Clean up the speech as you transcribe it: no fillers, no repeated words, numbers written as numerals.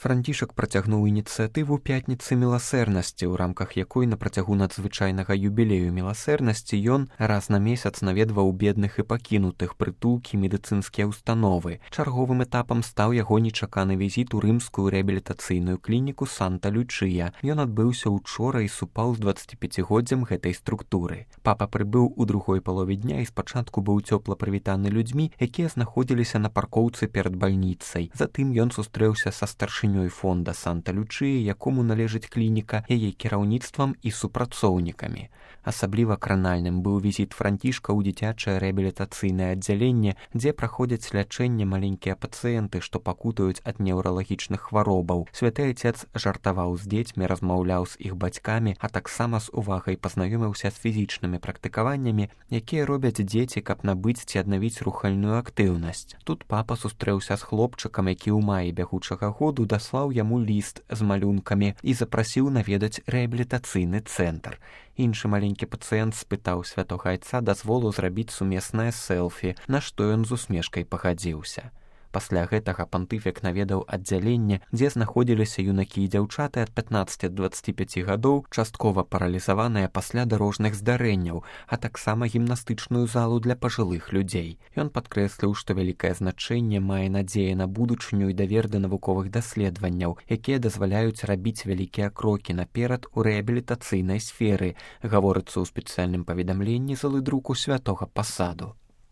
Францішак працягнуў ініцыятыву пятніцы міласэрнасці, у рамках якой на працягу надзвычайнага юбілею міласэрнасці ён раз на месяц наведваў бедных і пакінутых, прытулкі, медыцынскія ўстановы. Чарговым этапам стаў яго нечаканы візіт у рымскую рэабілітацыйную клініку Санта-Лючыя. Ён адбыўся учора і супаў з 25годдзям гэтай структуры. Папа прыбыў у другой палове дня і спачатку быў цёпла прывітаны людзьмі, якія знаходзіліся на паркоўцы перад бальніцай. Затым ён сустрэўся са старшынёй фонда Санта-Лючыя, якому належыць клініка, яе кіраўніцтвам і супрацоўнікамі. Асабліва кранальным быў візіт Францішка ў дзіцячае рэабілітацыйнае аддзяленне, дзе праходзяць лячэнне маленькія пацыенты, што пакутаюць ад неўралагічных хваробаў. Святы Отец жартаваў з дзецьмі, размаўляў з іх бацькамі, а таксама з увагай пазнаёміўся з фізічнымі практыкаваннямі, якія робяць дзеці, каб набыць ці аднавіць рухальную актыўнасць. Тут папа сустрэўся з хлопчыкам, які ў маі бягучага году даслаў яму ліст з малюнкамі і запрасіў наведаць рэабілітацыйны цэнтр. Іншы маленькі пацыент спытаў святога Айца дазволу зрабіць сумеснае сэлфі, на што ён з усмешкай пагадзіўся. Пасля гэтага пантыфік наведаў аддзяленне, дзе знаходзіліся юнакі і дзяўчаты ад 15 до 25 гадоў, часткова паралізаваныя пасля дарожных здарэнняў, а таксама гімнастычную залу для пажылых людзей. Ён падкрэсліў, што вялікае значэнне мае надзея на будучыню і давер да навуковых даследаванняў, якія дазваляюць рабіць вялікія крокі наперад у рэабілітацыйнай сферы, гаворыцца ў спецыяльным паведамленні з алыдруку святога Пасаду.